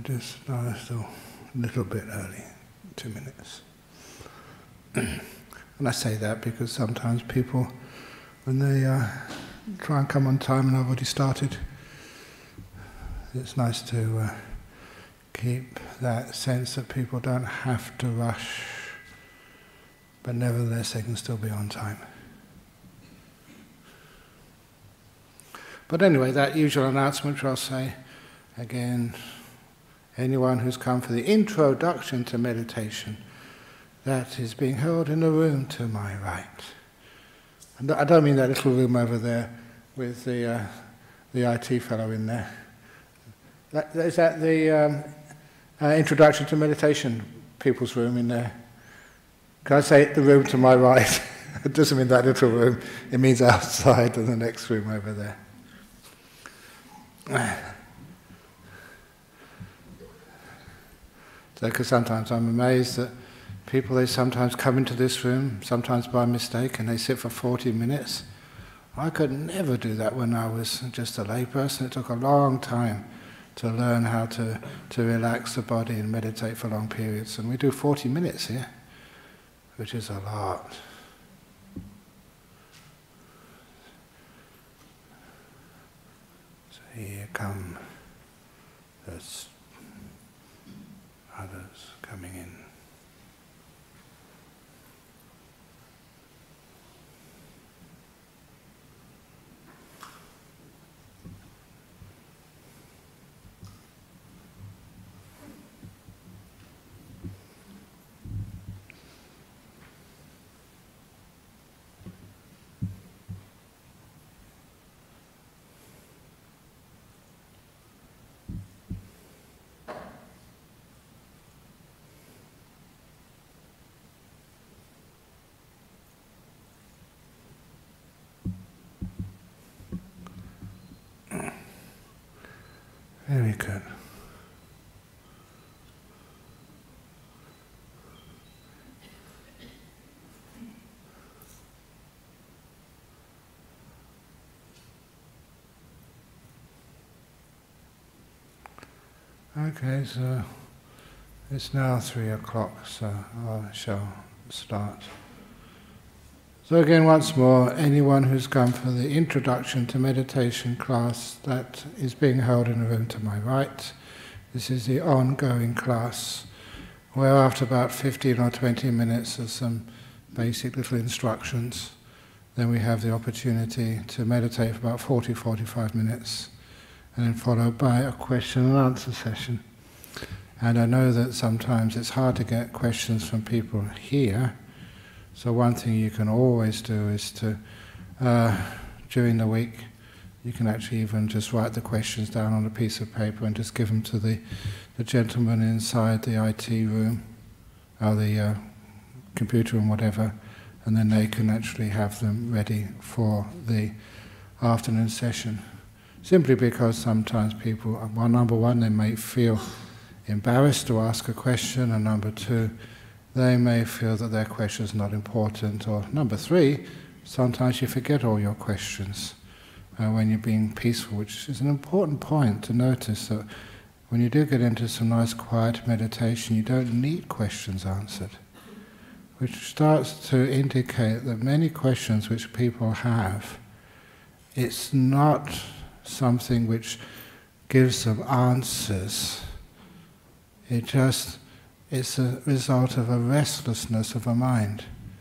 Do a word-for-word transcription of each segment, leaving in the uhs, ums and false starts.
just uh, still a little bit early, two minutes. And I say that because sometimes people, when they uh, try and come on time and I've already started, it's nice to uh, keep that sense that people don't have to rush, but nevertheless they can still be on time. But anyway, that usual announcement, which I'll say again, anyone who's come for the introduction to meditation, that is being held in the room to my right. And I don't mean that little room over there with the uh, the I T fellow in there. That, is that the um, uh, introduction to meditation people's room in there? Can I say the room to my right? It doesn't mean that little room. It means outside and the next room over there. So, because sometimes I'm amazed that people, they sometimes come into this room, sometimes by mistake, and they sit for forty minutes. I could never do that when I was just a layperson. It took a long time to learn how to, to relax the body and meditate for long periods. And we do forty minutes here, which is a lot. So here come there's others coming in. Very good. Okay, so it's now three o'clock, so I shall start. So again, once more, anyone who's come for the introduction to meditation class, that is being held in the room to my right. This is the ongoing class, where after about fifteen or twenty minutes of some basic little instructions, then we have the opportunity to meditate for about forty to forty-five minutes, and then followed by a question and answer session. And I know that sometimes it's hard to get questions from people here, so one thing you can always do is to, uh, during the week, you can actually even just write the questions down on a piece of paper and just give them to the, the gentleman inside the I T room, or the uh, computer room, whatever, and then they can actually have them ready for the afternoon session. Simply because sometimes people, well, number one, they may feel embarrassed to ask a question, and number two, they may feel that their question is not important, or number three, sometimes you forget all your questions uh, when you're being peaceful, which is an important point to notice, that when you do get into some nice quiet meditation, you don't need questions answered, which starts to indicate that many questions which people have, it's not something which gives them answers, it just it's a result of a restlessness of a mind.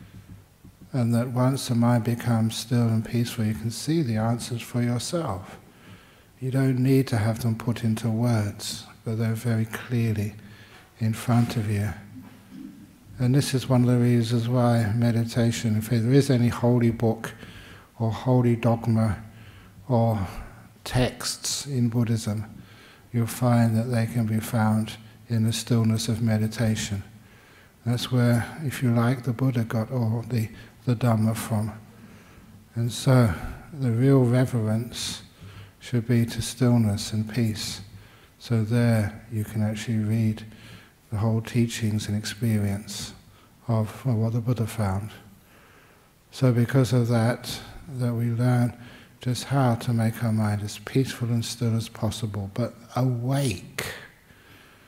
And that once the mind becomes still and peaceful, you can see the answers for yourself. You don't need to have them put into words, but they're very clearly in front of you. And this is one of the reasons why meditation, if there is any holy book or holy dogma or texts in Buddhism, you'll find that they can be found in the stillness of meditation. That's where, if you like, the Buddha got all the, the Dhamma from. And so, the real reverence should be to stillness and peace. So there you can actually read the whole teachings and experience of well, what the Buddha found. So because of that, that we learn just how to make our mind as peaceful and still as possible, but awake.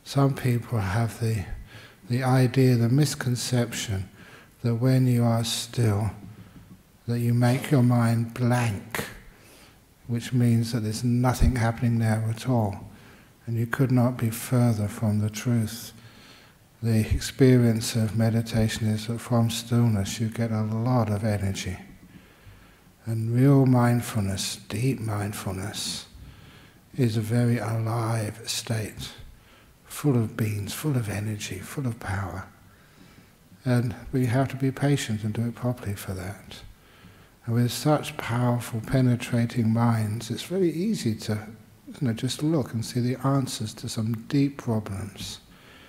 some people have the, the idea, the misconception, that when you are still, that you make your mind blank, which means that there's nothing happening there at all. And you could not be further from the truth. The experience of meditation is that from stillness you get a lot of energy. And real mindfulness, deep mindfulness, is a very alive state, full of beings, full of energy, full of power. And we have to be patient and do it properly for that. And with such powerful, penetrating minds, it's very easy to you know, just look and see the answers to some deep problems.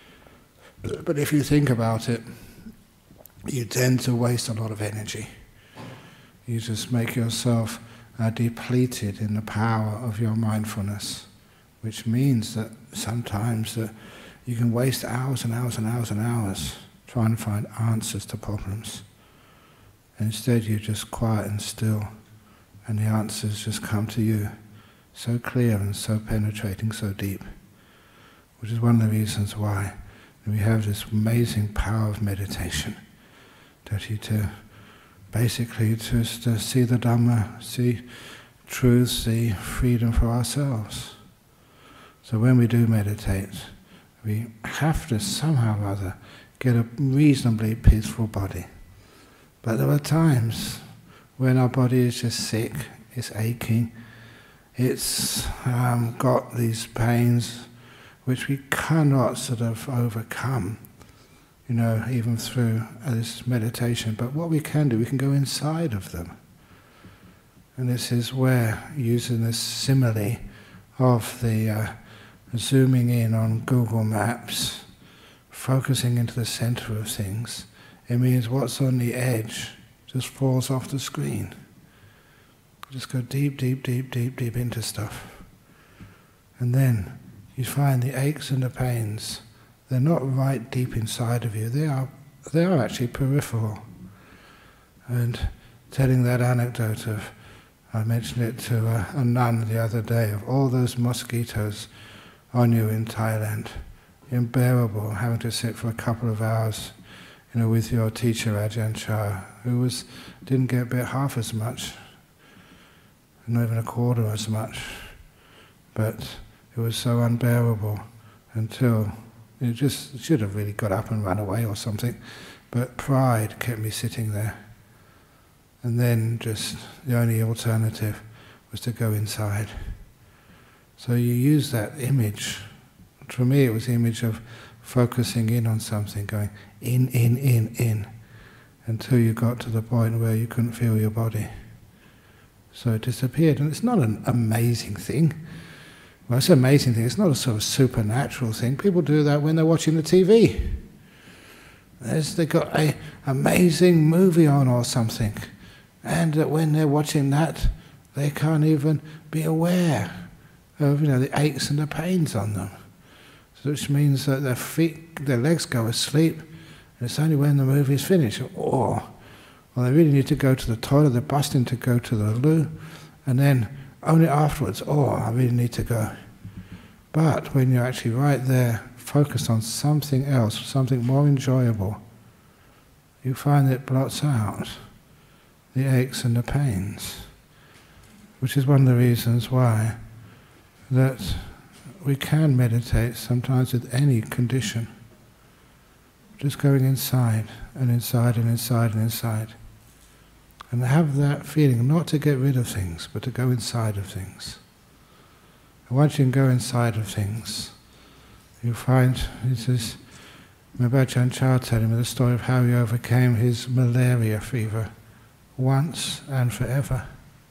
But if you think about it, you tend to waste a lot of energy. You just make yourself uh, depleted in the power of your mindfulness, which means that sometimes that you can waste hours and hours and hours and hours trying to find answers to problems. Instead, you're just quiet and still, and the answers just come to you, so clear and so penetrating, so deep, which is one of the reasons why we have this amazing power of meditation, that you to basically just to see the Dhamma, see truth, see freedom for ourselves. So when we do meditate, we have to somehow or other get a reasonably peaceful body. But there are times when our body is just sick, it's aching, it's um, got these pains which we cannot sort of overcome, you know, even through this meditation. But what we can do, we can go inside of them. And this is where, using this simile of the uh, zooming in on Google Maps, focusing into the center of things, it means what's on the edge just falls off the screen. Just go deep, deep, deep, deep, deep into stuff. And then you find the aches and the pains, they're not right deep inside of you, they are, they are actually peripheral. And telling that anecdote of, I mentioned it to a, a nun the other day, of all those mosquitoes on you in Thailand, unbearable, having to sit for a couple of hours, you know, with your teacher Ajahn Chah, who was didn't get about half as much, not even a quarter as much, but it was so unbearable until it just should have really got up and run away or something, but pride kept me sitting there. And then just the only alternative was to go inside. So you use that image. For me it was the image of focusing in on something, going in, in, in, in, until you got to the point where you couldn't feel your body. So it disappeared, and it's not an amazing thing. Well, it's an amazing thing, it's not a sort of supernatural thing. People do that when they're watching the T V. There's, they've got an amazing movie on or something, and that when they're watching that, they can't even be aware of, you know, the aches and the pains on them. So which means that their feet, their legs go asleep, and it's only when the movie's finished, or, well, they really need to go to the toilet, they're busting to go to the loo, and then only afterwards, oh, I really need to go. But when you're actually right there, focused on something else, something more enjoyable, you find it blots out the aches and the pains, which is one of the reasons why that we can meditate sometimes with any condition, just going inside and inside and inside and inside, and have that feeling not to get rid of things, but to go inside of things. And once you can go inside of things, you find, this is Ajahn Chah telling me the story of how he overcame his malaria fever once and forever.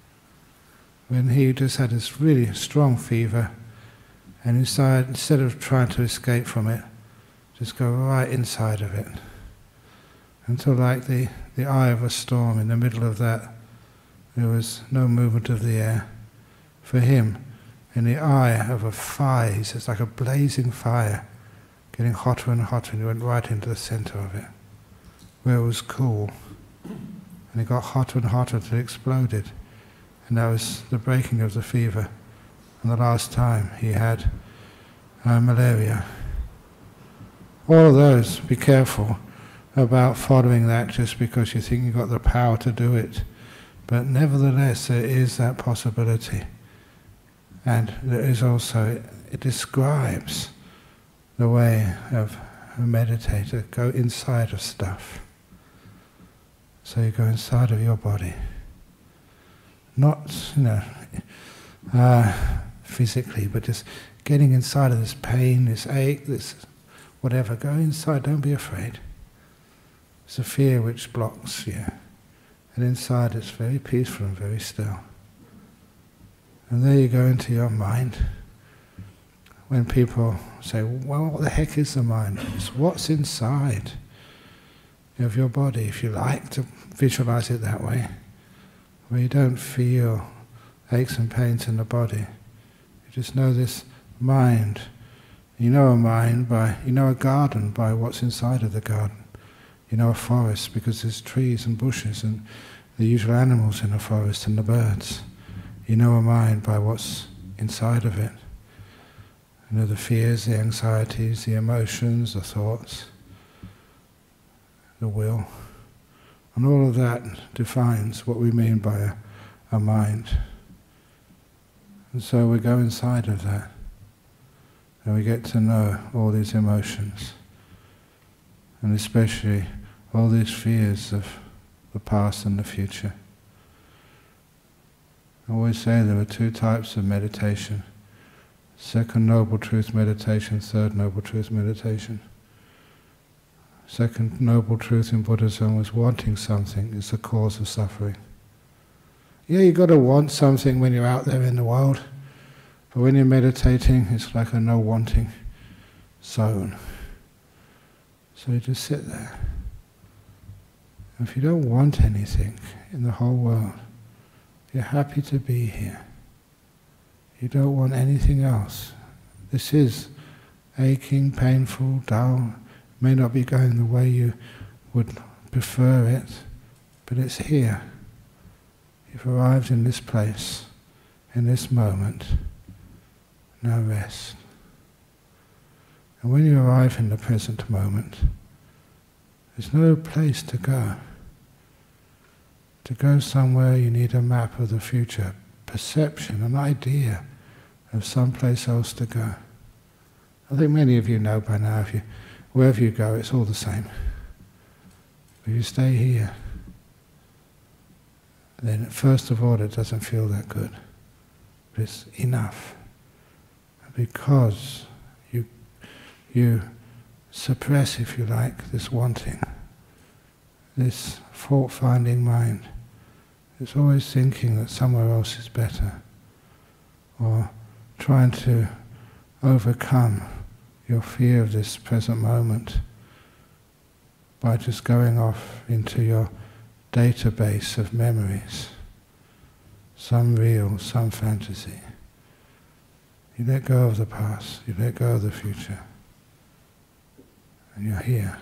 When he just had this really strong fever, and inside, instead of trying to escape from it, just go right inside of it. Until, like the, the eye of a storm, in the middle of that, there was no movement of the air. For him, in the eye of a fire, he says, like a blazing fire, getting hotter and hotter, and he went right into the center of it, where it was cool. And it got hotter and hotter until it exploded. And that was the breaking of the fever. And the last time he had uh, malaria. All of those, be careful about following that just because you think you've got the power to do it. But nevertheless, there is that possibility. And there is also, it describes the way of a meditator, go inside of stuff. So you go inside of your body. Not, you know, uh, physically, but just getting inside of this pain, this ache, this whatever. Go inside, don't be afraid. It's a fear which blocks you. And inside it's very peaceful and very still. And there you go into your mind. When people say, well, what the heck is the mind? It's what's inside of your body, if you like to visualize it that way, where you don't feel aches and pains in the body. You just know this mind. You know a mind by, you know a garden by what's inside of the garden. You know a forest because there's trees and bushes and the usual animals in the forest and the birds. You know a mind by what's inside of it. You know the fears, the anxieties, the emotions, the thoughts, the will. And all of that defines what we mean by a, a mind. And so we go inside of that. And we get to know all these emotions. And especially all these fears of the past and the future. I always say there are two types of meditation. Second Noble Truth meditation, Third Noble Truth meditation. Second Noble Truth in Buddhism was wanting something is the cause of suffering. Yeah, you've got to want something when you're out there in the world, but when you're meditating, it's like a no-wanting zone. So you just sit there. If you don't want anything in the whole world, you're happy to be here. You don't want anything else. This is aching, painful, dull, may not be going the way you would prefer it, but it's here. You've arrived in this place, in this moment. Now rest. And when you arrive in the present moment, there's no place to go. To go somewhere you need a map of the future, perception, an idea of some place else to go. I think many of you know by now, if you, wherever you go, it's all the same. If you stay here, then first of all it doesn't feel that good, but it's enough. Because you, you suppress, if you like, this wanting, this fault-finding mind. It's always thinking that somewhere else is better, or trying to overcome your fear of this present moment by just going off into your database of memories, some real, some fantasy. You let go of the past, you let go of the future, and you're here.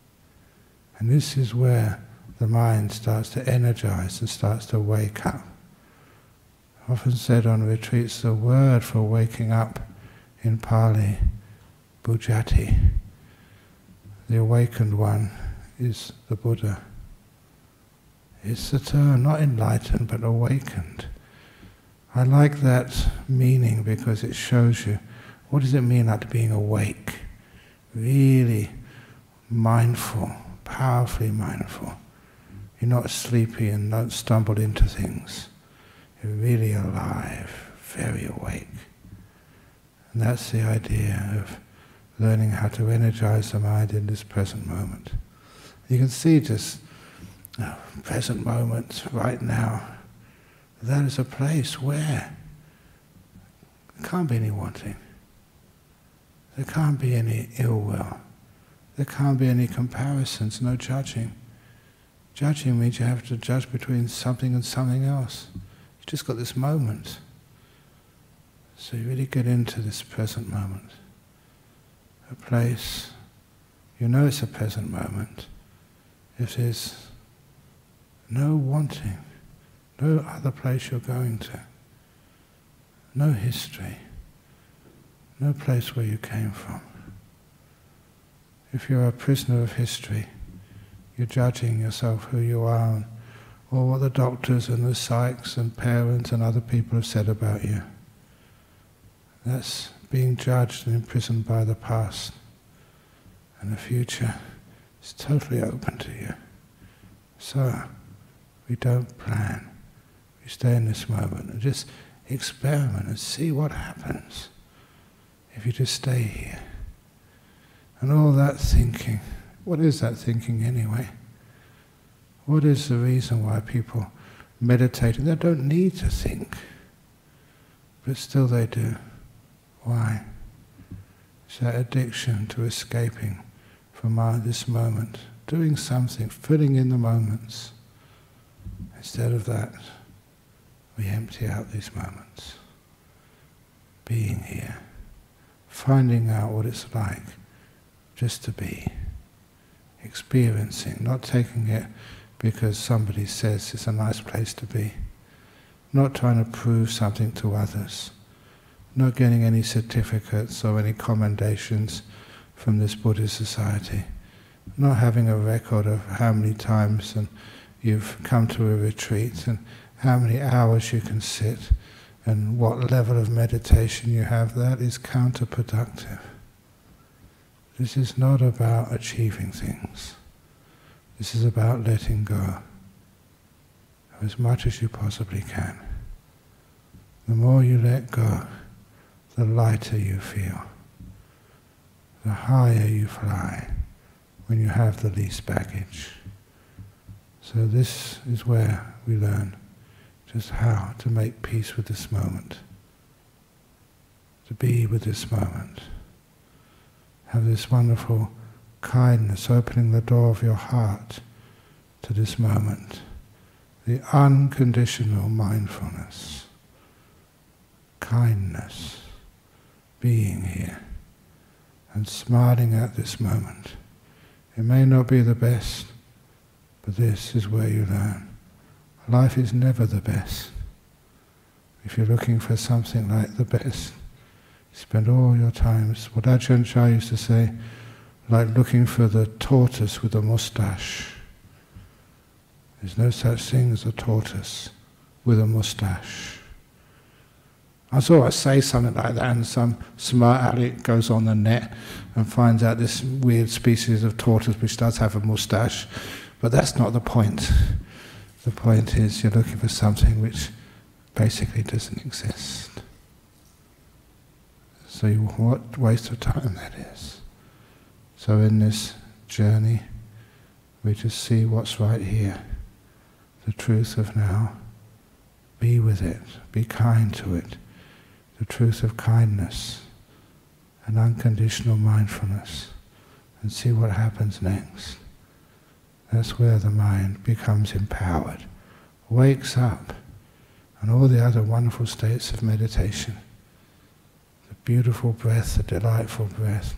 And this is where the mind starts to energize and starts to wake up. Often said on retreats, the word for waking up in Pali, Bujati. The awakened one is the Buddha. It's the term, not enlightened, but awakened. I like that meaning because it shows you, what does it mean like being awake? Really mindful, powerfully mindful. You're not sleepy and don't stumble into things. You're really alive, very awake. And that's the idea of learning how to energize the mind in this present moment. You can see just oh, present moment, right now. That is a place where there can't be any wanting. There can't be any ill will. There can't be any comparisons, no judging. Judging means you have to judge between something and something else. You've just got this moment. So you really get into this present moment. A place, you know it's a present moment if there's no wanting, no other place you're going to, no history, no place where you came from. If you're a prisoner of history, you're judging yourself who you are, and, or what the doctors and the psychs and parents and other people have said about you. That's being judged and imprisoned by the past. And the future is totally open to you. So, we don't plan. We stay in this moment and just experiment and see what happens if you just stay here. And all that thinking, what is that thinking anyway? What is the reason why people meditate? They don't need to think, but still they do. Why? It's that addiction to escaping from our, this moment, doing something, filling in the moments. Instead of that, we empty out these moments. Being here, finding out what it's like just to be, experiencing, not taking it because somebody says it's a nice place to be, not trying to prove something to others, not getting any certificates or any commendations from this Buddhist society, not having a record of how many times and you've come to a retreat and how many hours you can sit and what level of meditation you have. That is counterproductive. This is not about achieving things. This is about letting go of as much as you possibly can. The more you let go, the lighter you feel, the higher you fly when you have the least baggage. So this is where we learn just how to make peace with this moment, to be with this moment. Have this wonderful kindness, opening the door of your heart to this moment, the unconditional mindfulness, kindness, being here and smiling at this moment. It may not be the best, but this is where you learn. Life is never the best. If you're looking for something like the best, spend all your times, what Ajahn Chah used to say, like looking for the tortoise with a moustache. There's no such thing as a tortoise with a moustache. I saw her say something like that, and some smart aleck goes on the net and finds out this weird species of tortoise which does have a moustache, but that's not the point. The point is you're looking for something which basically doesn't exist. So you, what waste of time that is. So in this journey, we just see what's right here, the truth of now. Be with it, be kind to it, the truth of kindness and unconditional mindfulness, and see what happens next. That's where the mind becomes empowered, wakes up, and all the other wonderful states of meditation. The beautiful breath, the delightful breath.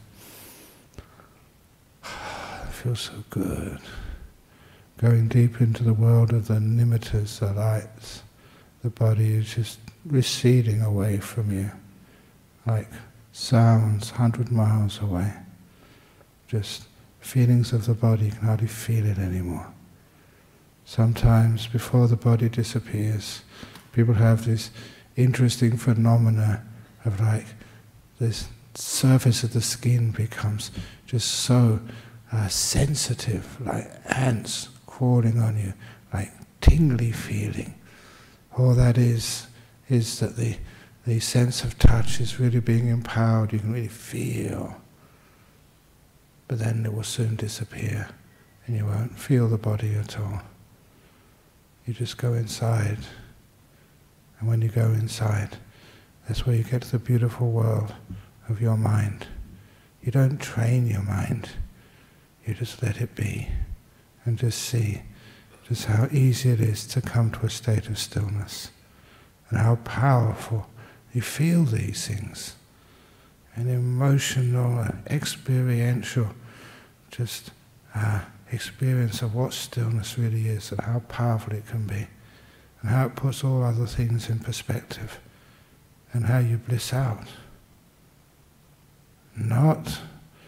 It feels so good. Going deep into the world of the nimittas, the lights. The body is just receding away from you, like sounds hundred miles away. Just feelings of the body, you can hardly feel it anymore. Sometimes, before the body disappears, people have this interesting phenomena of like, this surface of the skin becomes just so uh, sensitive, like ants crawling on you, like tingly feeling. All that is, is that the, the sense of touch is really being empowered, you can really feel. But then it will soon disappear, and you won't feel the body at all. You just go inside, and when you go inside, that's where you get to the beautiful world of your mind. You don't train your mind, you just let it be, and just see just how easy it is to come to a state of stillness, and how powerful you feel these things. An emotional, experiential, just uh, experience of what stillness really is and how powerful it can be, and how it puts all other things in perspective, and how you bliss out. Not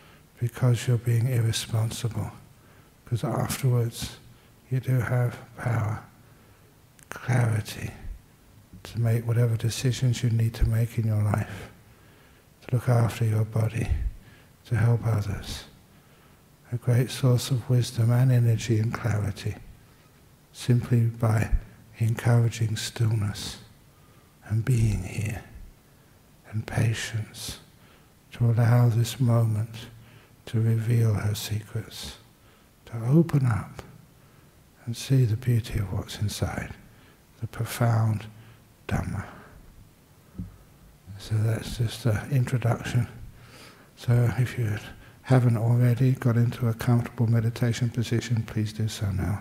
because you're being irresponsible. Because afterwards you do have power, clarity, to make whatever decisions you need to make in your life, to look after your body, to help others. A great source of wisdom and energy and clarity, simply by encouraging stillness and being here, and patience, to allow this moment to reveal her secrets, to open up and see the beauty of what's inside, the profound Dhamma. So that's just an introduction. So if you haven't already got into a comfortable meditation position, please do so now.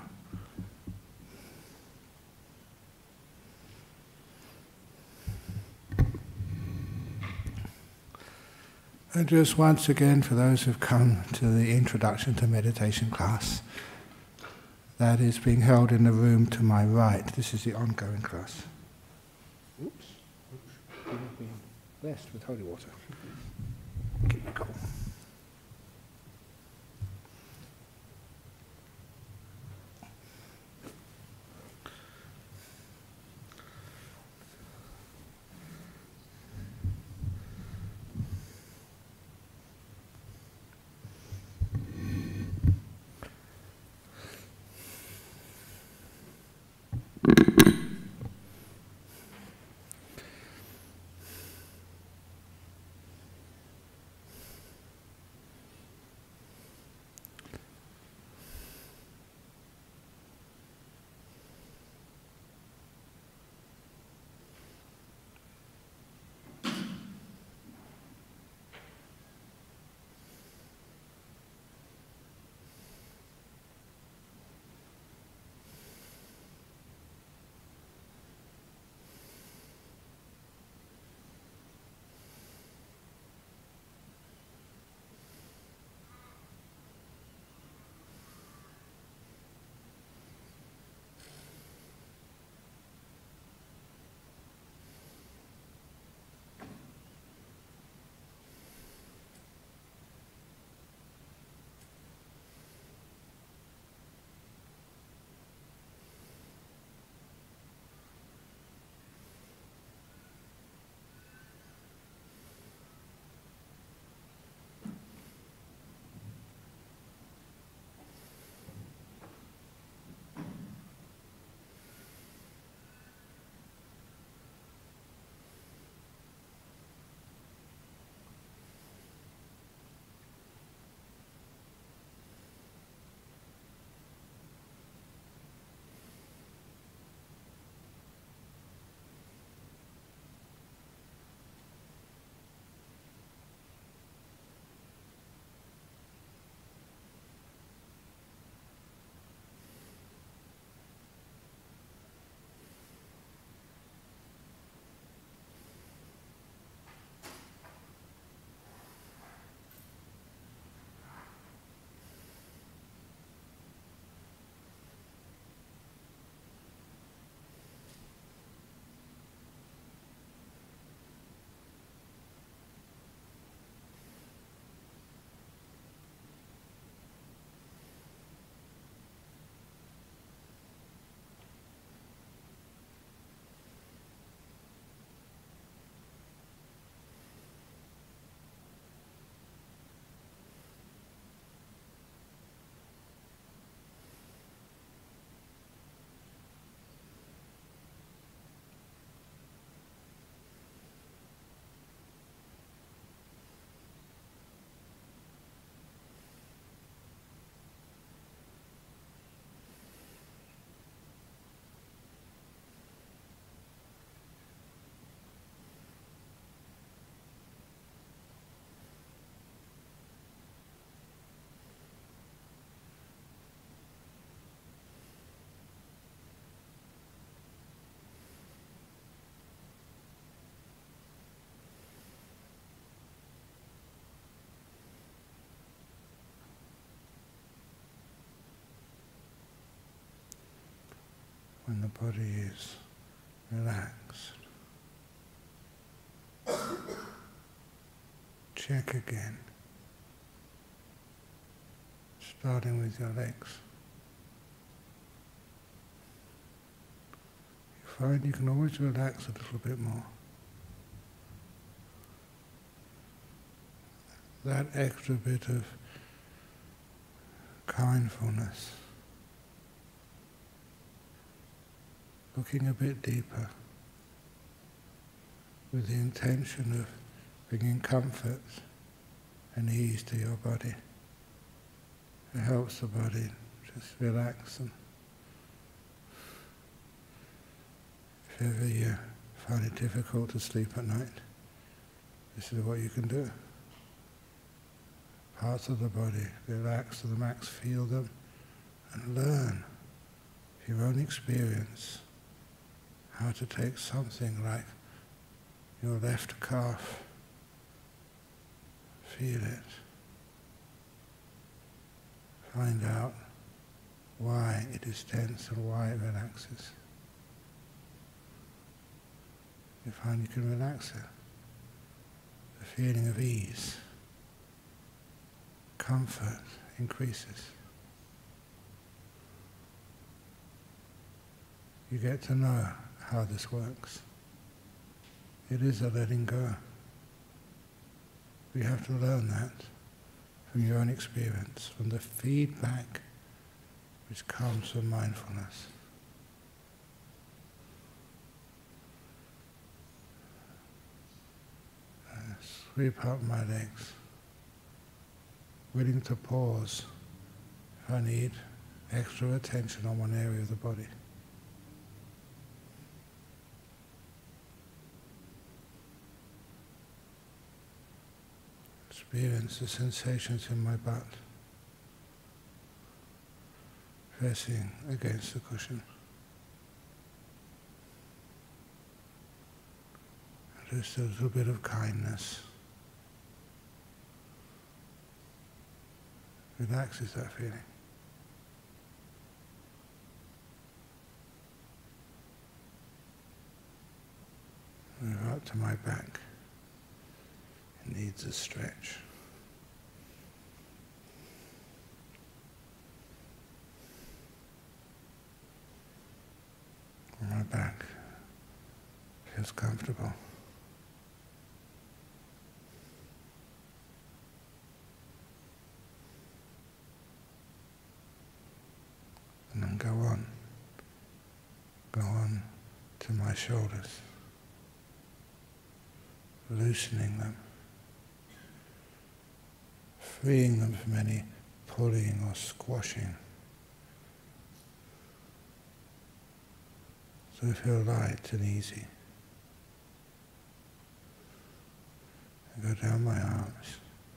And just once again, for those who've come to the Introduction to Meditation class, that is being held in the room to my right. This is the ongoing class. Oops. You've been blessed with holy water. Keep it cool. When the body is relaxed, check again. starting with your legs. You find you can always relax a little bit more. That extra bit of kindfulness, looking a bit deeper, with the intention of bringing comfort and ease to your body. It helps the body just relax. And if ever you find it difficult to sleep at night, this is what you can do. Parts of the body, relax to the max, feel them, and learn your own experience how to take something like your left calf, feel it, find out why it is tense and why it relaxes. You find you can relax it. The feeling of ease, comfort increases. You get to know how this works. It is a letting go. We have to learn that from your own experience, from the feedback which comes from mindfulness. Uh, sweep up my legs, willing to pause if I need extra attention on one area of the body. Experience the sensations in my butt pressing against the cushion. Just a little bit of kindness relaxes that feeling. Move up to my back. It needs a stretch. My back feels comfortable. And then go on, go on to my shoulders, loosening them, freeing them from any pulling or squashing. So they feel light and easy. I go down my arms,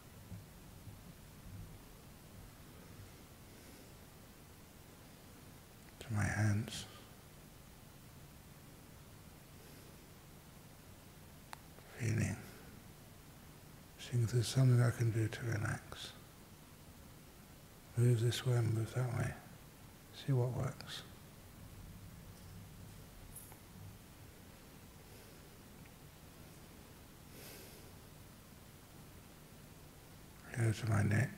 to my hands, feeling, seeing if there's something I can do to relax. Move this way, move that way. See what works. Go to my neck.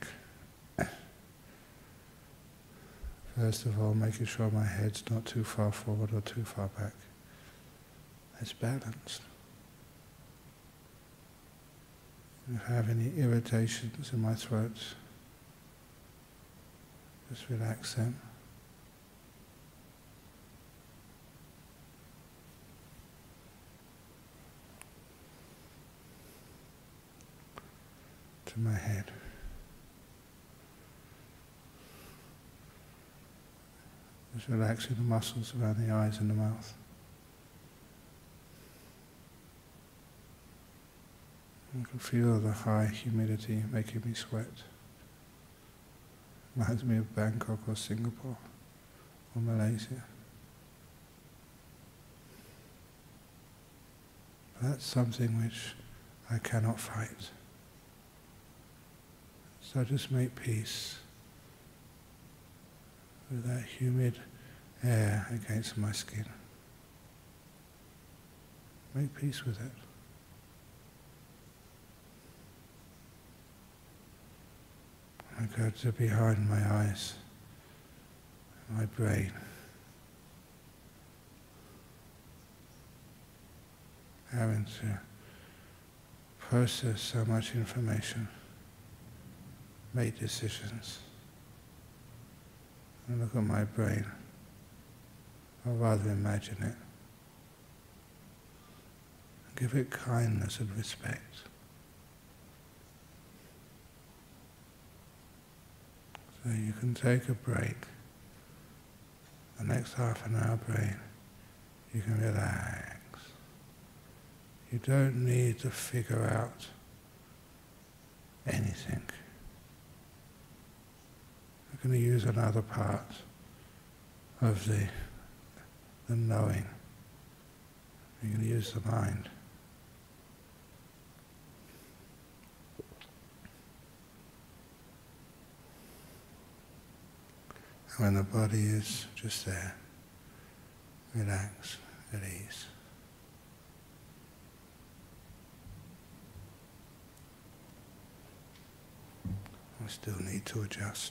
First of all, making sure my head's not too far forward or too far back. It's balanced. If I have any irritations in my throat, just relax them. To my head. Just relaxing the muscles around the eyes and the mouth. You can feel the high humidity making me sweat. Reminds me of Bangkok or Singapore or Malaysia. But that's something which I cannot fight. So just make peace with that humid air against my skin. Make peace with it. I go to behind my eyes, my brain. Having to process so much information, make decisions, and look at my brain, or rather imagine it, and give it kindness and respect. So you can take a break, the next half an hour brain, you can relax. You don't need to figure out anything. We're going to use another part of the, the knowing. We're going to use the mind. And when the body is just there, relax, at ease. I still need to adjust.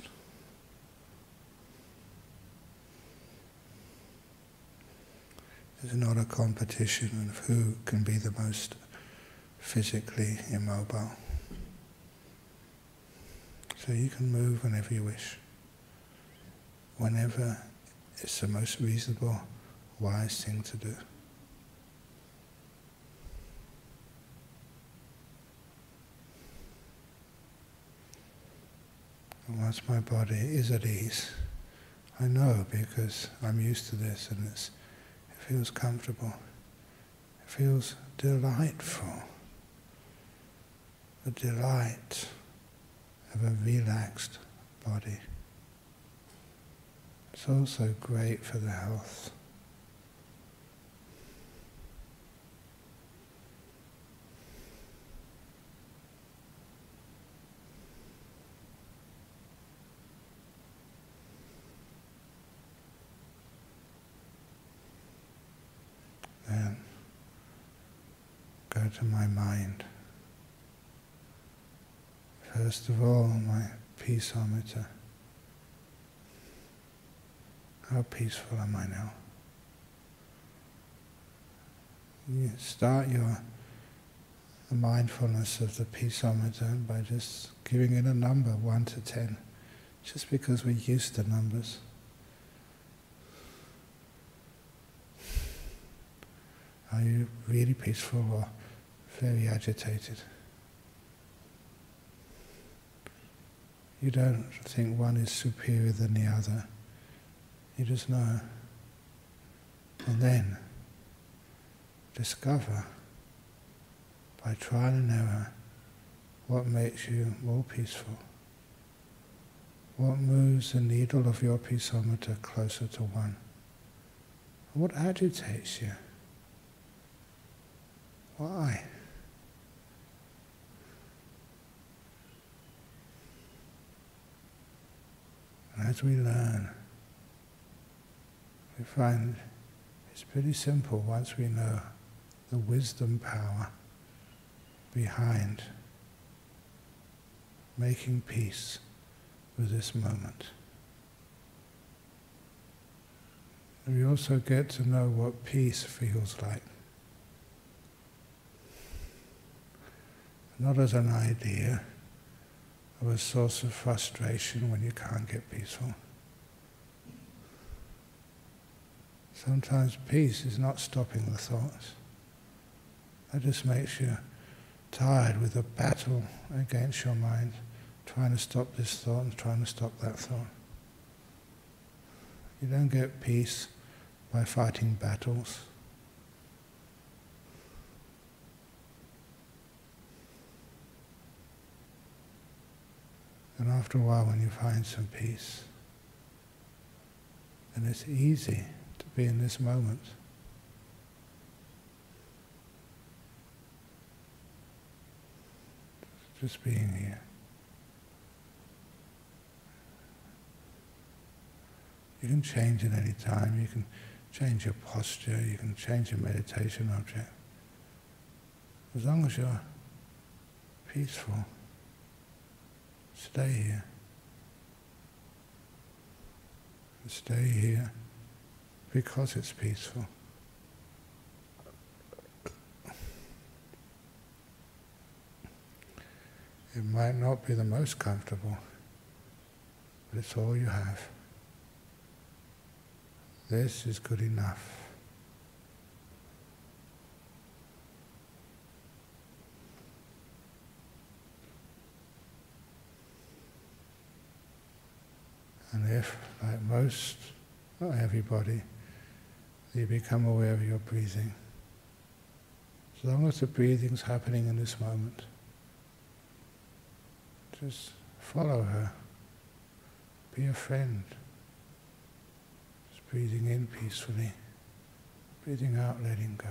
It's not a competition of who can be the most physically immobile. So you can move whenever you wish, whenever it's the most reasonable, wise thing to do. And once my body is at ease, I know because I'm used to this and it's, it feels comfortable, it feels delightful. The delight of a relaxed body. It's also great for the health. Then go to my mind. First of all, my peaceometer. How peaceful am I now? You start your the mindfulness of the peaceometer by just giving it a number, one to ten, just because we're used to numbers. Are you really peaceful or very agitated? You don't think one is superior than the other. You just know. And then discover, by trial and error, what makes you more peaceful. What moves the needle of your peaceometer closer to one? What agitates you? Why? And as we learn, we find it's pretty simple once we know the wisdom power behind making peace with this moment. And we also get to know what peace feels like. Not as an idea of a source of frustration when you can't get peaceful. Sometimes peace is not stopping the thoughts. That just makes you tired with a battle against your mind, trying to stop this thought and trying to stop that thought. You don't get peace by fighting battles. And after a while, when you find some peace, then it's easy to be in this moment. Just being here. You can change at any time. You can change your posture. You can change your meditation object. As long as you're peaceful, stay here. to stay here because it's peaceful. It might not be the most comfortable, but it's all you have. This is good enough. And if, like most, not everybody, you become aware of your breathing, as long as the breathing's happening in this moment, just follow her. Be a friend. Just breathing in peacefully, breathing out, letting go.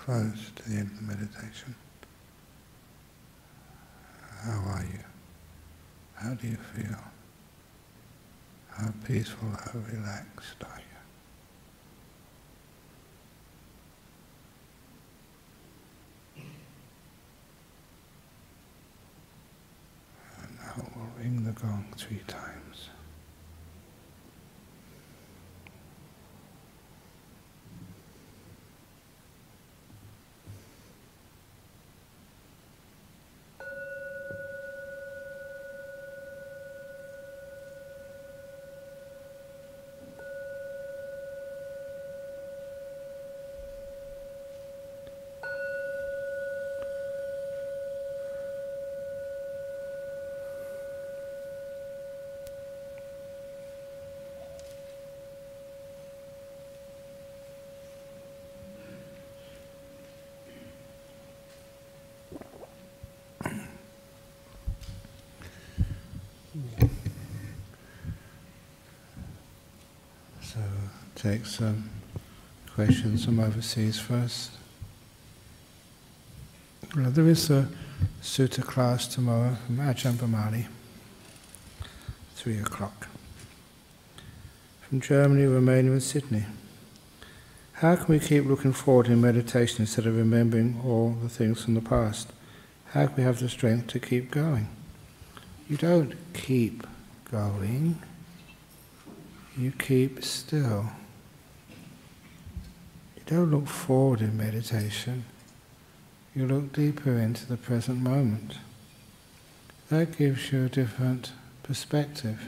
close to the end of the meditation. How are you? How do you feel? How peaceful, how relaxed are you? And now we'll ring the gong three times. So take some questions from overseas first. Well, there is a sutta class tomorrow from Ajahn Brahmali, three o'clock. From Germany, Romania and Sydney. How can we keep looking forward in meditation instead of remembering all the things from the past? How can we have the strength to keep going? You don't keep going. You keep still. You don't look forward in meditation. You look deeper into the present moment. That gives you a different perspective.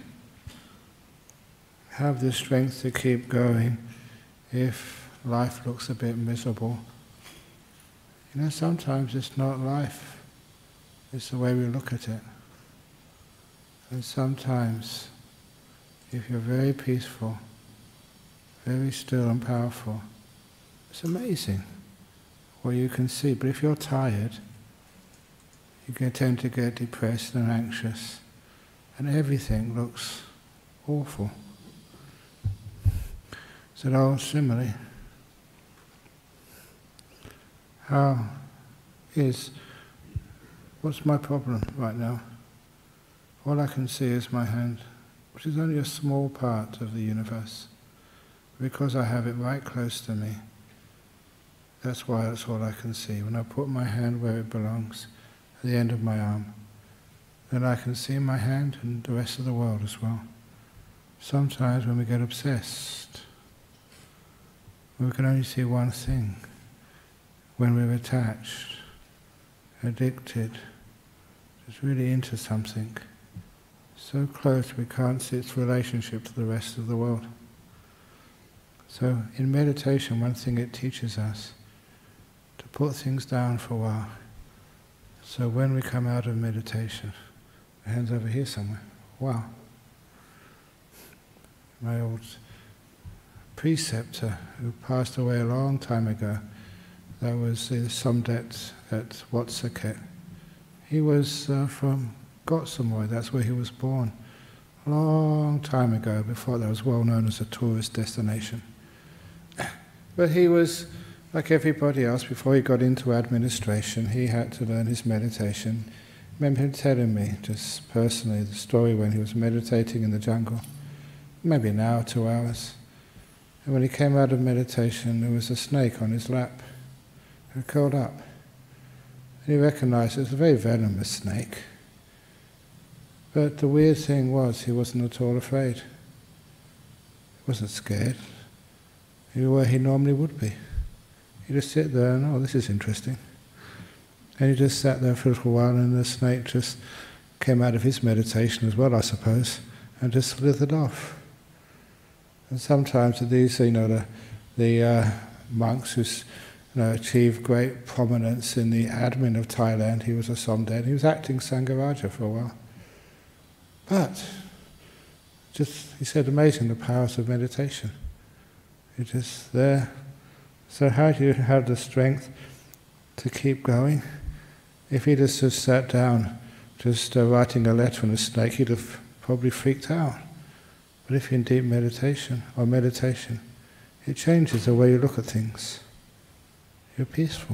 Have the strength to keep going if life looks a bit miserable. You know, sometimes it's not life, it's the way we look at it. And sometimes, if you're very peaceful, very still and powerful, it's amazing what you can see. But if you're tired, you can tend to get depressed and anxious, and everything looks awful. It's an old simile. How is, what's my problem right now? All I can see is my hand, which is only a small part of the universe. Because I have it right close to me, that's why that's all I can see. When I put my hand where it belongs, at the end of my arm, then I can see my hand and the rest of the world as well. Sometimes when we get obsessed, we can only see one thing. When we're attached, addicted, just really into something, so close we can't see its relationship to the rest of the world. So in meditation, one thing it teaches us, to put things down for a while. So when we come out of meditation, the hand's over here somewhere. Wow. My old preceptor, who passed away a long time ago, that was the Somdet at Wat Saket. He was uh, from Gotsamoy, that's where he was born, a long time ago, before that was well known as a tourist destination. But he was, like everybody else, before he got into administration, he had to learn his meditation. I remember him telling me, just personally, the story when he was meditating in the jungle, maybe an hour, two hours. And when he came out of meditation, there was a snake on his lap, who curled up. And he recognized it was a very venomous snake. But the weird thing was, he wasn't at all afraid. He wasn't scared. He was where he normally would be. He just sit there and, oh, this is interesting. And he just sat there for a little while, and the snake just came out of his meditation as well, I suppose, and just slithered off. And sometimes these, you know, the, the uh, monks who you know, achieved great prominence in the admin of Thailand, he was a Somdet, he was acting Sangaraja for a while. But, just, he said, amazing the powers of meditation. You're just there. So how do you have the strength to keep going? If he'd just, just sat down, just uh, writing a letter on a snake, he'd have probably freaked out. But if you're in deep meditation, or meditation, it changes the way you look at things. you're peaceful.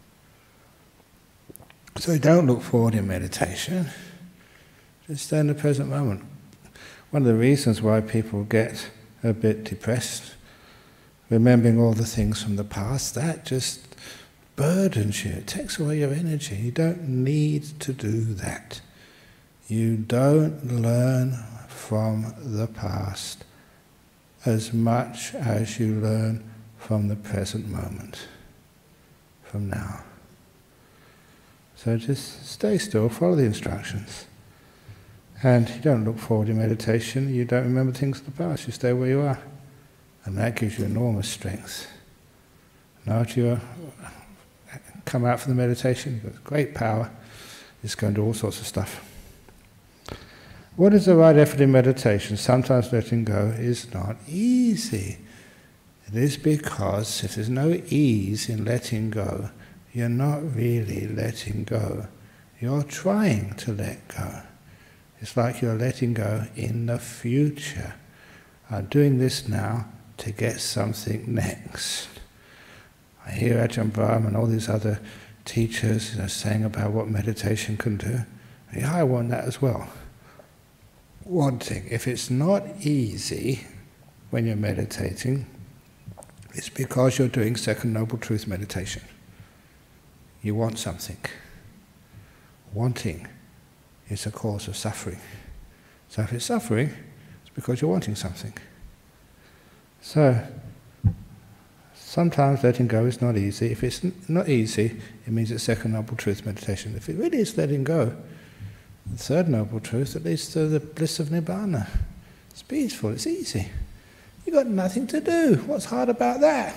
So don't look forward in meditation, just stay in the present moment. One of the reasons why people get a bit depressed, remembering all the things from the past, that just burdens you, it takes away your energy. You don't need to do that. You don't learn from the past as much as you learn from the present moment, from now. So just stay still, follow the instructions. And you don't look forward in meditation, you don't remember things of the past, you stay where you are. And that gives you enormous strength. Now that you come out from the meditation, you've got great power, it's going to do all sorts of stuff. What is the right effort in meditation? Sometimes letting go is not easy. It is because if there's no ease in letting go, you're not really letting go. You're trying to let go. It's like you're letting go in the future. I'm doing this now to get something next. I hear Ajahn Brahm and all these other teachers, you know, saying about what meditation can do. Yeah, I want that as well. One thing, if it's not easy when you're meditating, it's because you're doing Second Noble Truth meditation. You want something. Wanting is a cause of suffering. So if it's suffering, it's because you're wanting something. So, sometimes letting go is not easy. If it's not easy, it means it's Second Noble Truth meditation. If it really is letting go, the Third Noble Truth, it leads to the bliss of Nibbana. It's peaceful, it's easy. You've got nothing to do. What's hard about that?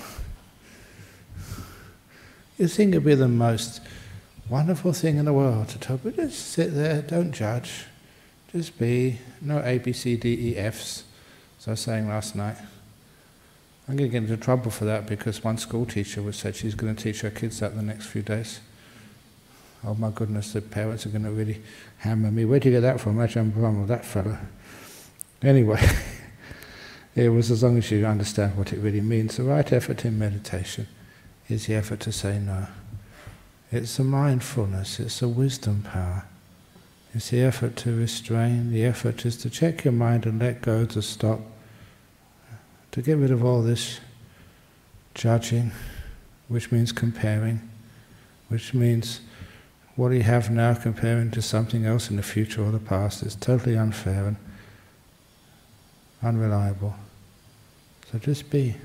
You think it'd be the most wonderful thing in the world to tell people, just sit there, don't judge, just be, no A, B, C, D, E, Fs, as I was saying last night. I'm going to get into trouble for that because one school teacher was said she's going to teach her kids that in the next few days. Oh my goodness, the parents are going to really hammer me. Where'd you get that from? Ajahn Brahm, that fellow. Anyway, it was as long as you understand what it really means. The right effort in meditation is the effort to say no. It's a mindfulness, it's a wisdom power. It's the effort to restrain, the effort is to check your mind and let go, to stop, to get rid of all this judging, which means comparing, which means what you have now comparing to something else in the future or the past is totally unfair and unreliable. So just be.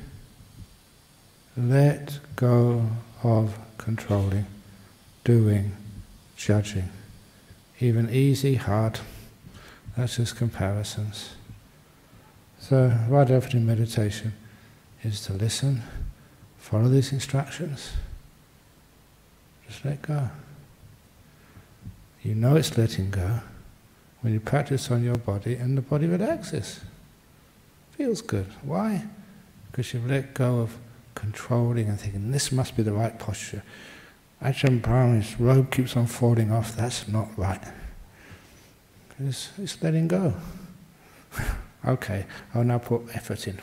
Let go of controlling, doing, judging. Even easy, hard, that's just comparisons. So, right effort in meditation is to listen, follow these instructions, just let go. You know it's letting go when you practice on your body and the body relaxes. Feels good. Why? Because you've let go of controlling and thinking, this must be the right posture. Ajahn Brahm's robe keeps on falling off, that's not right. It's, it's letting go. Okay, I'll now put effort in.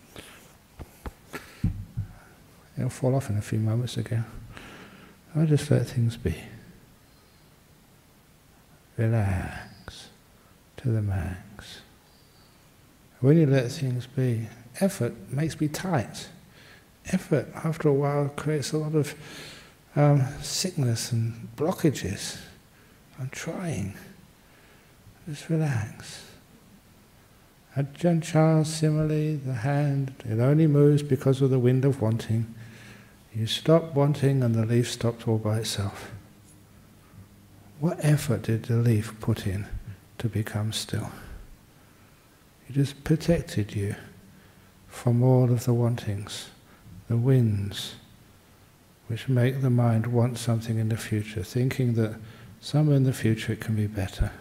It'll fall off in a few moments again. I'll just let things be. Relax to the max. When you let things be, effort makes me tight. Effort, after a while, creates a lot of um, sickness and blockages. I'm trying. Just relax. Ajahn Chah's simile, the hand, it only moves because of the wind of wanting. You stop wanting and the leaf stops all by itself. What effort did the leaf put in to become still? It just protected you from all of the wantings, the winds, which make the mind want something in the future, thinking that somewhere in the future it can be better.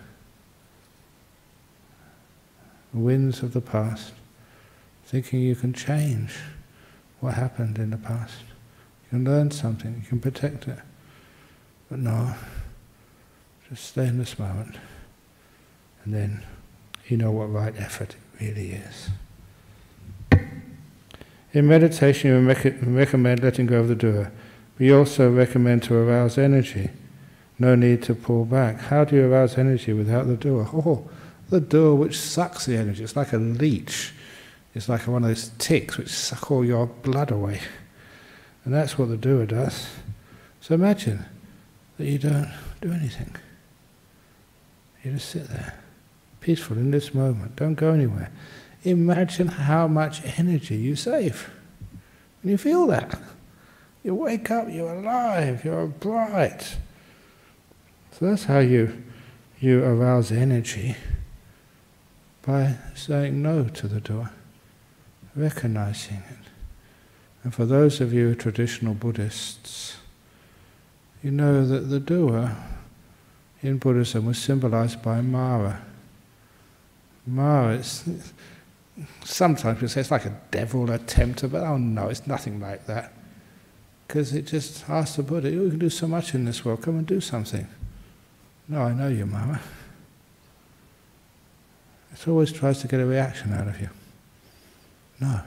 The winds of the past, thinking you can change what happened in the past. You can learn something, you can protect it. But no, just stay in this moment, and then you know what right effort it really is. In meditation, you recommend letting go of the doer, We also recommend to arouse energy. No need to pull back. How do you arouse energy without the doer? Oh, the doer which sucks the energy. It's like a leech. It's like one of those ticks which suck all your blood away. And that's what the doer does. So imagine that you don't do anything. You just sit there, peaceful in this moment. Don't go anywhere. Imagine how much energy you save when you feel that. You wake up, you're alive, you're bright. So that's how you, you arouse energy, by saying no to the doer, recognizing it. And for those of you who are traditional Buddhists, you know that the doer in Buddhism was symbolized by Mara. Mara, it's, sometimes we say it's like a devil, a tempter, but oh no, it's nothing like that. Because it just asks the Buddha, you can do so much in this world, come and do something. No, I know you, Mara. It always tries to get a reaction out of you. No.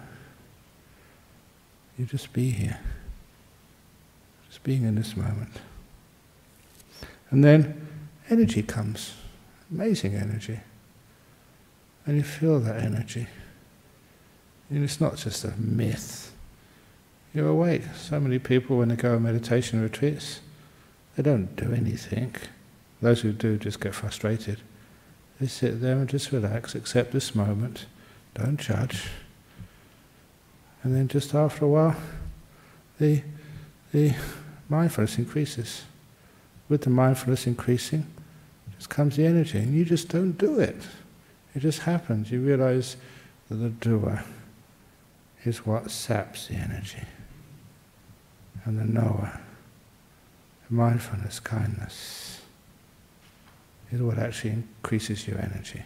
You just be here. Just being in this moment. And then energy comes. Amazing energy. And you feel that energy. And it's not just a myth. You're awake. So many people, when they go on meditation retreats, they don't do anything. Those who do just get frustrated. They sit there and just relax, accept this moment, don't judge. And then just after a while, the, the mindfulness increases. With the mindfulness increasing, just comes the energy, and you just don't do it. It just happens. You realize that the doer is what saps the energy. And the knower, mindfulness, kindness, is what actually increases your energy.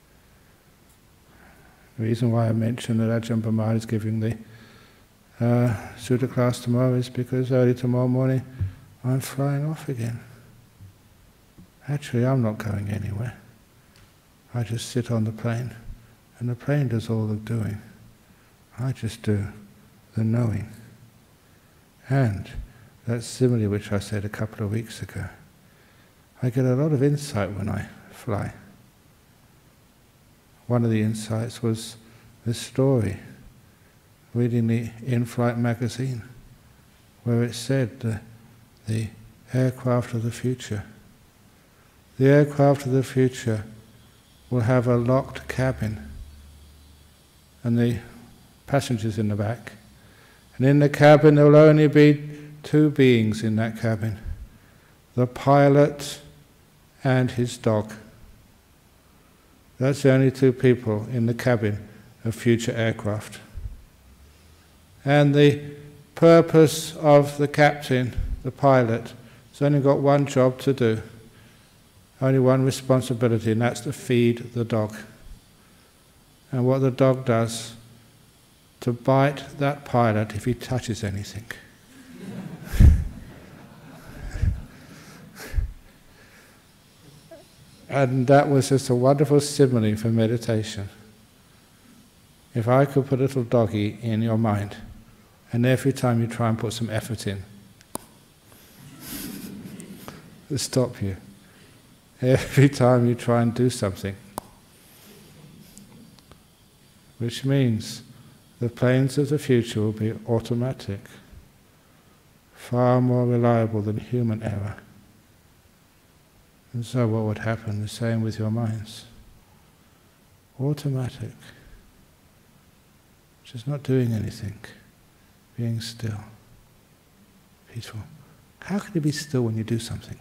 The reason why I mentioned that Ajahn Brahma is giving the uh, Sutta class tomorrow is because early tomorrow morning I'm flying off again. Actually, I'm not going anywhere. I just sit on the plane, and the plane does all the doing. I just do the knowing. And that simile which I said a couple of weeks ago, I get a lot of insight when I fly. One of the insights was this story, reading the In-Flight magazine, where it said the, the aircraft of the future. The aircraft of the future will have a locked cabin, and the passengers in the back. And in the cabin there will only be two beings in that cabin, the pilot and his dog. That's the only two people in the cabin of future aircraft. And the purpose of the captain, the pilot, has only got one job to do, only one responsibility, and that's to feed the dog. And what the dog does, to bite that pilot if he touches anything. And that was just a wonderful simile for meditation. If I could put a little doggy in your mind, and every time you try and put some effort in, to stop you. Every time you try and do something. Which means the planes of the future will be automatic, far more reliable than human error. And so what would happen? The same with your minds. Automatic. Just not doing anything. Being still. Peaceful. How can you be still when you do something?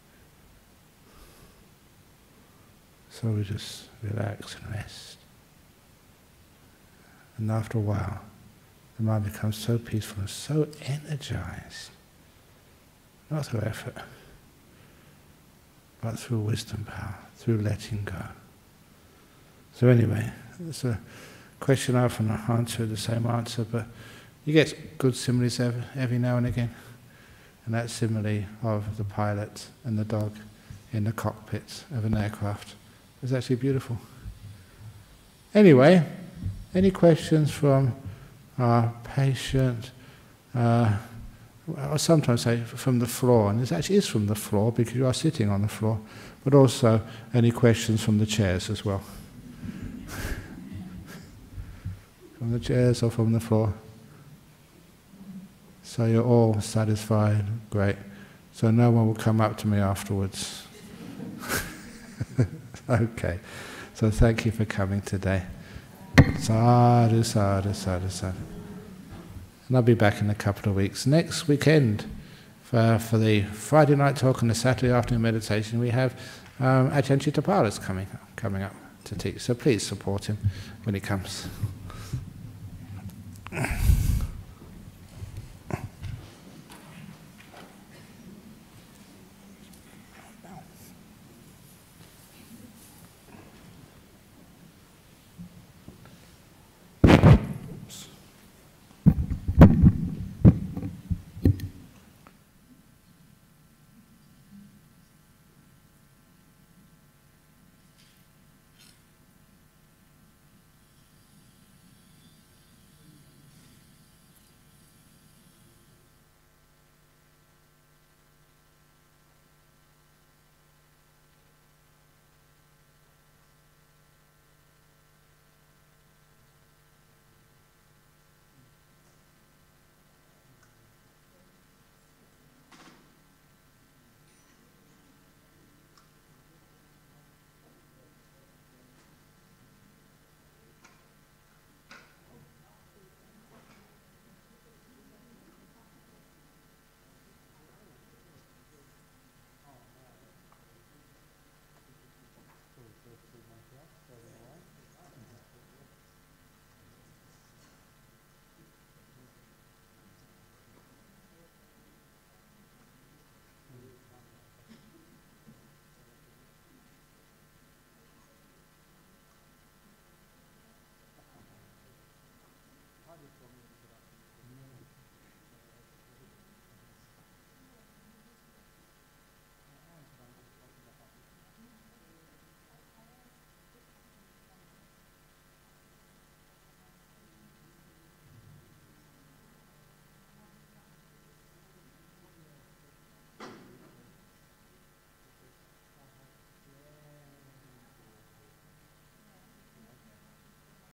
So we just relax and rest. And after a while, the mind becomes so peaceful and so energized. Not through effort, but through wisdom power, through letting go. So anyway, it's a question I often answer the same answer, but you get good similes every, every now and again. And that simile of the pilot and the dog in the cockpit of an aircraft is actually beautiful. Anyway, any questions from our patient uh, I sometimes say from the floor, and it actually is from the floor because you are sitting on the floor, but also any questions from the chairs as well. From the chairs or from the floor. So you're all satisfied, great. So no one will come up to me afterwards. Okay, so thank you for coming today. Sadhu, sadhu, sadhu, sadhu. And I'll be back in a couple of weeks. Next weekend, for, for the Friday night talk and the Saturday afternoon meditation, we have um, Ajahn Chittapala's coming, coming up to teach. So please support him when he comes.